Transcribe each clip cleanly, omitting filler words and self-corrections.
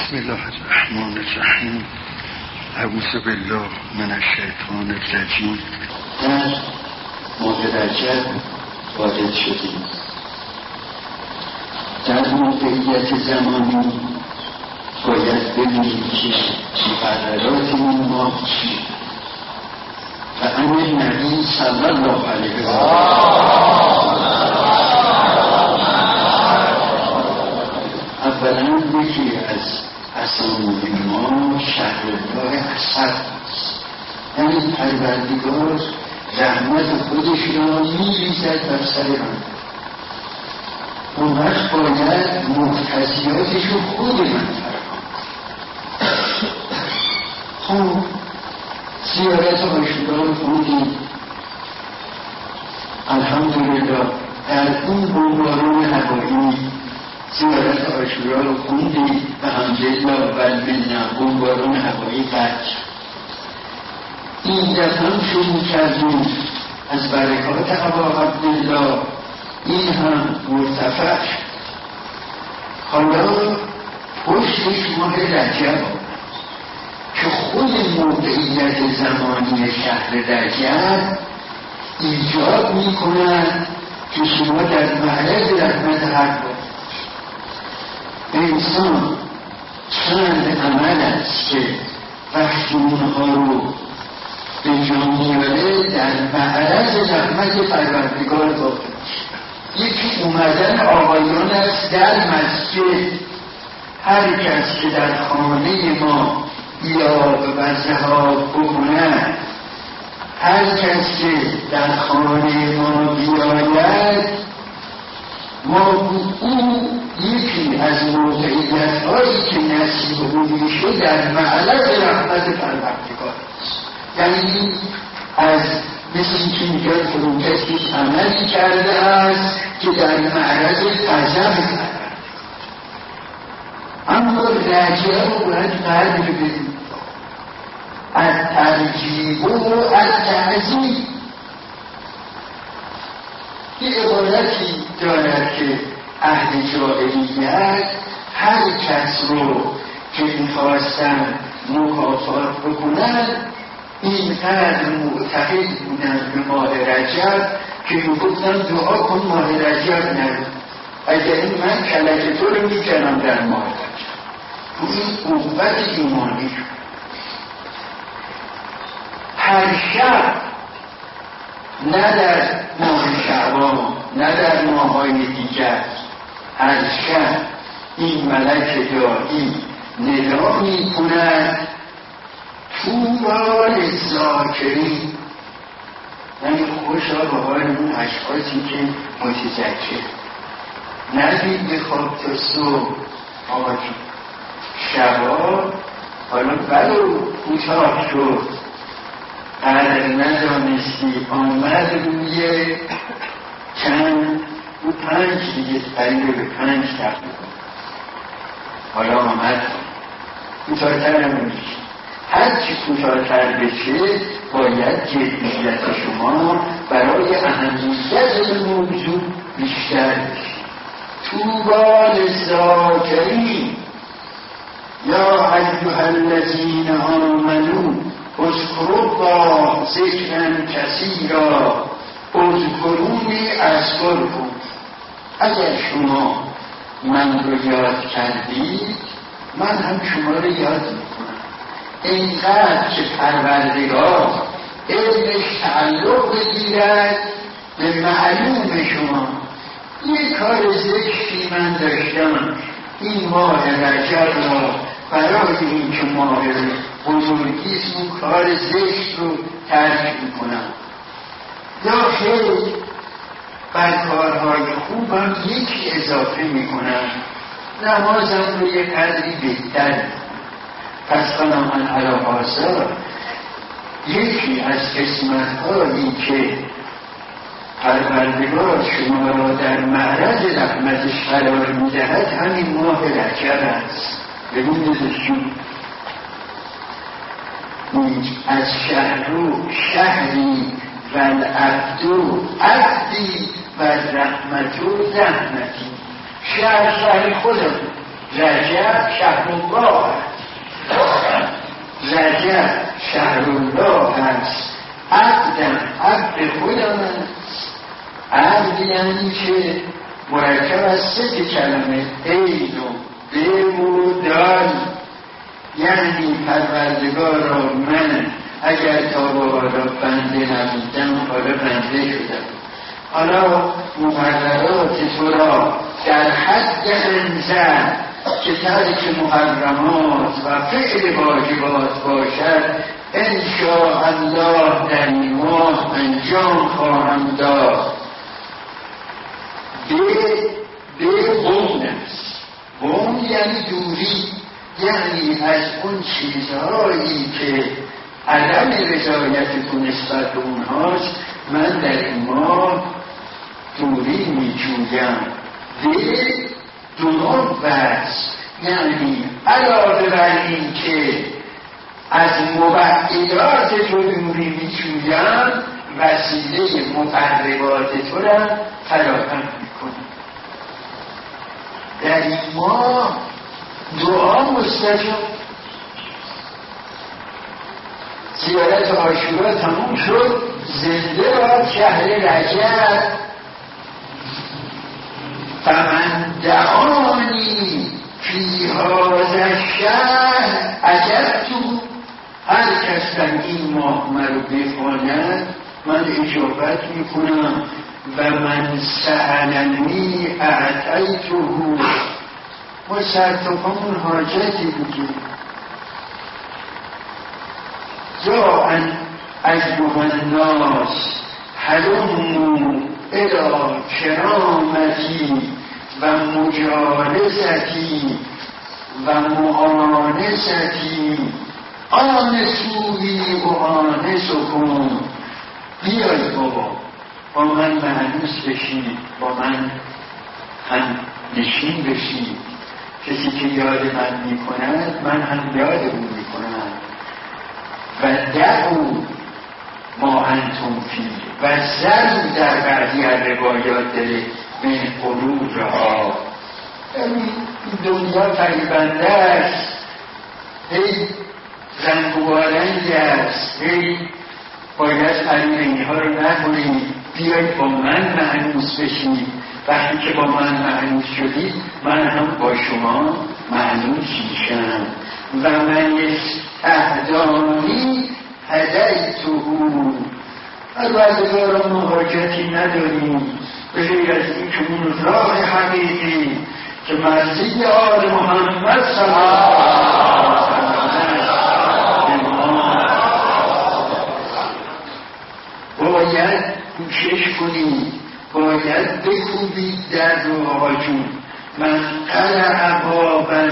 بسم الله الرحمن الرحیم. اعوذ بالله من الشیطان الرجیم. در ماه رجب وارد شدیم. در موقعیت زمانی باید ببینیم که مقررات این ماه چیه و امر نبی صلی الله علیه و اولا یکی از اسامی ما شهرالله اسد است. یعنی پروردگار رحمت خودش را می‌ریزد بر سر من. اون وقت باید مقتضیاتش رو خود من فراهم. خب زیارت عاشورا رو خوندیم، الحمدلله. در اون بمباران هوایی زیارت عاشورا رو خوندیم و الحمدلله و المنه بمباران هوایی قطع. این دفعه هم شروع کردیم از برکات ابا عبدالله، این هم مرتفع. حالا پشتش ماه رجب که خود موقعیت زمانی شهر رجب ایجاد میکنند که شما در معرض رحمت حق باشید. انسان چند عمل است که وقتی اونها رو به جا میاره در معرض رحمت پروردگار واقع میشه. یکی اومدن آقایان است در مسجد. هر کس که در خانه ما ایاب و ذهاب بکند، هر کس که در خانه ما بیاید، ما او یکی از موقعیت هایی که نصیب او میشه در معرض رحمت پروردگار است. یعنی از مثل اینکه میگن کنون کسی عملی کرده است که در معرض غضب کرده. اما رجب رو باید قدر بدید، از ترجیب و از تعظیم. یه عبارتی دارد که اهل جاهلیت هر کس رو که میخواستن مکافات بکنن اینقدر معتقد بودن به ماه رجب که میگفتن دعا کن ماه رجب نرو، اگر این من کلک تو رو میکنم در ماه رجب. تو این قوت ایمانی شد. هر شب، نه در ماه شعبان نه در ماه‌های دیگر، هر شب این ملک داعی ندا می‌کند طوبی للذاکرین، یعنی خوشا به حال اون اشخاصی که متذکر. ندید بخواب تا صبح آقا جون، شبا حالا بلو کوتاه شد، قدر ندانستی آمد روی چند و 5 دیگه قریبه به 5 تقریبا. حالا آمد کوتاه‌تر هم میشه. هرچی کوتاه‌تر بشه باید جدیت شما برای اهمیت موضوع بیشتر بشه. طوبی للذاکرین یا ایها الذین آمنوا اذکروا الله ذکرا کثیرا اذکرونی اذکرکم. اگر شما من رو یاد کردید من هم شما رو یاد میکنم. اینقدر که پروردگار علمش تعلق بگیرد به معلوم شما. یک کار ذکری من داشتم این ماه رجب را برای این که ماه بزرگیست اون کار ذکر رو ترک میکنم، یا خیلی بر کارهای خوبم یکی اضافه میکنم، نمازم رو یک قدری بهتر میکنم. پس من علی آثار یکی از قسمت‌هایی که پروردگار شما را در معرض رحمتش قرار میدهد همین ماه رجب است. ببینیدشون از شهری و العبدو عبدی و رحمتو رحمتی. شهر خودم، رجب شهر الله، است. عبد خودم عبد یعنی که مرکب از 3 کلمه، عین و به و دال، یعنی پروردگارا من اگر تا به حالا بنده نبودم حالا بنده شدم. حالا مقررات تو را در حد انزل که ترک محرمات و فعل واجبات باشد انشاءالله در این ماه انجام خواهم داد. به قوم است. قوم یعنی دوری، یعنی از اون چیزهایی که عدم رضایت تو نسبت به اونهاست من در این ماه دوری می جویم. به دنوب است، یعنی علاوه بر این که از مبعدات تو دوری می جویم وسیله مقربات تو را فراهم می کنم. در این ماه دعا مستجاب. زیارت عاشورا تموم شد، زنده باد شهر رجب. فمن دعانی فی هذا الشهر اجبت، هر کس در این ماه مرا بخواند من اجابت میکنم. و من سألنی اعطیته، ما سرتاپامون حاجتی بودیم. یا ان ایها الناس هلموا الی کرامتی و مجالستی و معانستی آنسوی و آنسکم. بیایید بابا با من معنوس بشید، با من هم نشین بشید. کسی که یاد من میکند من هم یاد او میکنم. و دعو ما انتم فی و زن در بعضی از روایات داره من قلوبها. این دنیا فریبنده است، هی رنگ و رنگ است، هی باید علم ها رو نکنید. بیایید با من معنوس بشید. وقتی که با من معنوس شدید من هم با شما معنوس میشم. و من استهدانی هدیته. پروردگارا ما حاجتی نداریم به غیر از این که اون راه حقیقی که مرضی آل محمد صلی الله علیه و باید کوشش کنید، باید بکوبید در روها جون. من قلع بابا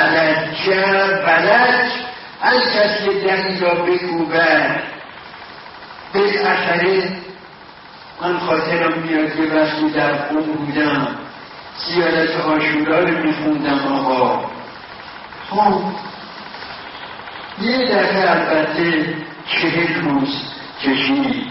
بلج هر کسی دنی را بکوبد. بالاخره من خاطرم میاد یه وقتی در قوم بودم زیارت عاشورا رو میخوندم. آقا خب یه دفعه البته 40 روز کشید.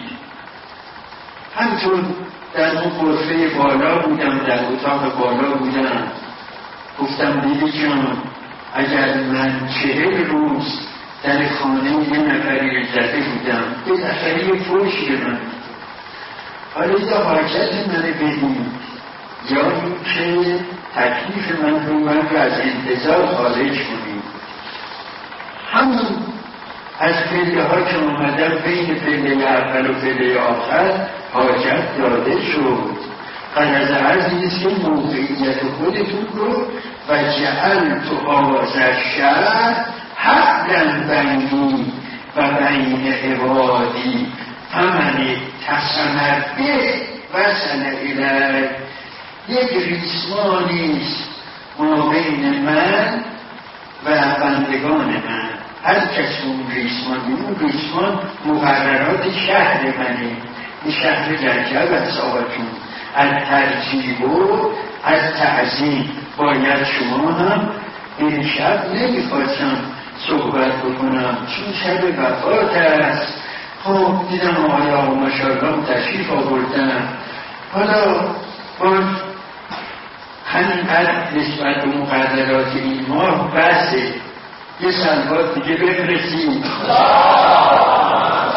همچون در اون غرفه بالا بودم، در اتاق بالا بودم. گفتم بیبی جان اگر من 40 روز در خانه یه نفری زده بودم بالاخره یه فوشی به من، حالا یا حاجت من بدیم یا این که تکلیف من رو از انتظار خارج کنیم. همون از پله ها که اومدم بین پله اول و پله آخر حاجت داده شد. قرض عزیز که موقعیت خودتون رو و جعل تو آوازر شهر حقا بینی و بین عبادی فمن تصمر به وصل الی. یک ریسمانیست ما بین من و بندگان من. هر کس اون ریسمان مقررات شهر منه. این شهر رجب از آقاتون از ترجیب و از تعظیم. باید شما هم این شب نمیخواستم صحبت بکنم چون شب وفات است. خب دیدم آیا و ماشاءالله تشریف آوردن. حالا باز همینقدر نسبت به مقدرات این ماه بسه. یه سلوات دیگه بفرستیم.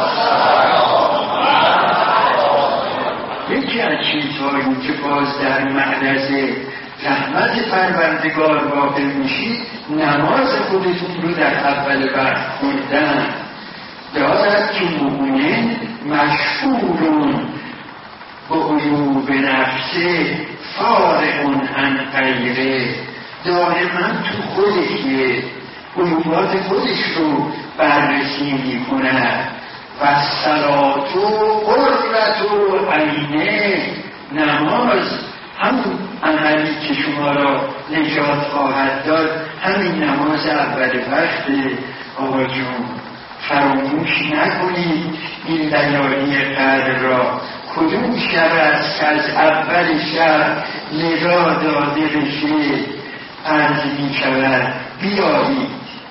یکی از چیزهایی که باز در معرض رحمت پروردگار واقع میشید نماز خودتون رو در اول وقت خوندن. دارد که مؤمن مشغولون به عیوب نفسه فارغون عن غیره، دائما تو خودش عیوبات خودش رو بررسی میکنه. و صلات و قرة عینه، نماز همون عملی که شما را نجات خواهد داد، همین نماز اول وقت. آقا جون فراموش نکنید این لیالی قدر را. کدوم شب است که از اول شب ندا داده بشه عرض می شود بیایید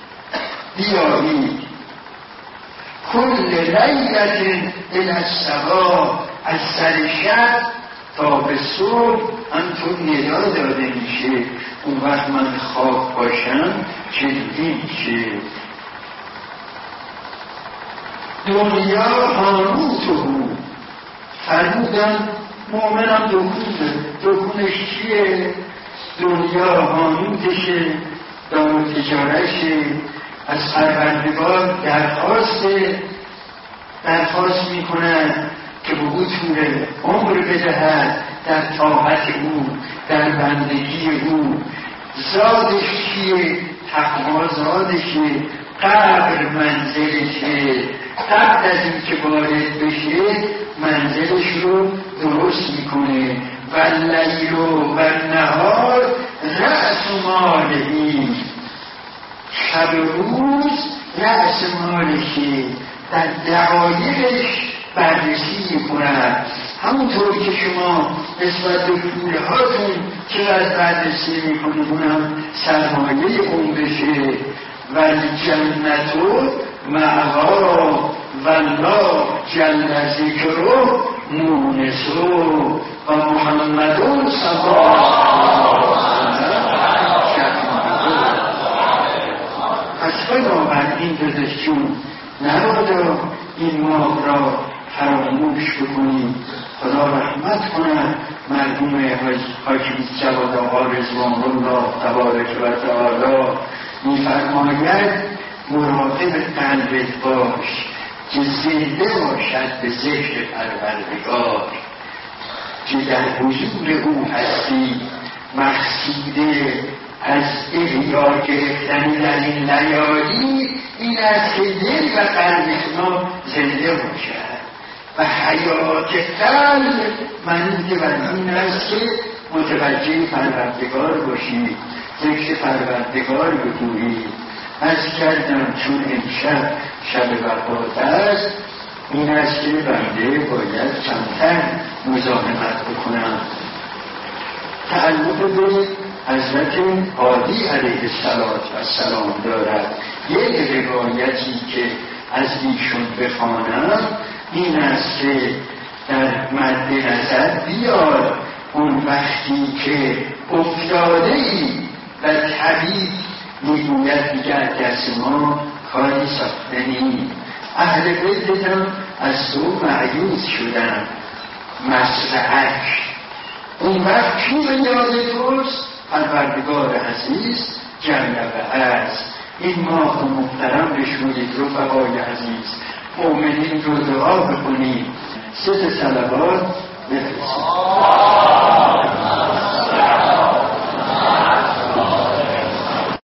کل لیلت الی الصباح، از سر شب تا به صبح همطور ندا داده میشه. اون وقت من خواب باشم چنین میشه. دنیا هانوتو، فرمودن مؤمنم دکونش چیه؟ دنیا هانوتشه، دار تجارشه. از پروردگار درخواست میکنن که به او طول عمر بدهد در طاعت او، در بندگی او. زادش چیه؟ تقوا زادشه. قبر منزلشه، قبل از این که وارد بشه منزلش رو درست میکنه. و اللیل و النهار رأس مالهی، شب و روز رأس مالشه، در دقایقش بررسی میکنند. همونطور که شما نسبت به پولهاتون چقدر بررسی میکنید اونم سرمایه اون بشه. و الجنت مأوا والله جل ذکره مونسو و محمد صلی الله علیه و پس بنابراین دادشون نبادا این ماه را فراموش بکنید. خدا رحمت کنه مرحوم حاجی جواد آقا رضوان الله تبارک و تعالی می‌فرماید مراقب قلبت باش که زنده باشد به ذکر پروردگار، که در حضور او هستی. مقصوده از احیا گرفتن در این لیالی این است که دل و قلب ما زنده باشد. و حیات قلب معنی بر این است که متوجه پروردگار باشید، ذکر پروردگار بگویید. از کردم چون امشب شب وفات است، این است که بنده باید کمتر مزاحمت بکنم. تعلق به حضرت هادی علیه السلام دارد. یک روایتی که از ایشون بخوانم این است که در مد نظر بیار اون وقتی که افتاده ای و طبیب میگوید دیگر دست ما کاری ساختنی، اهل بیتم از تو معیوز شدن مصرعک. اون وقت کی به یاد توست؟ پروردگار عزیز جل و عز. این ماه محترم بشونید رفقای عزیز، مؤمنین رو دعا بکنید. 3 صلوات بفرستید.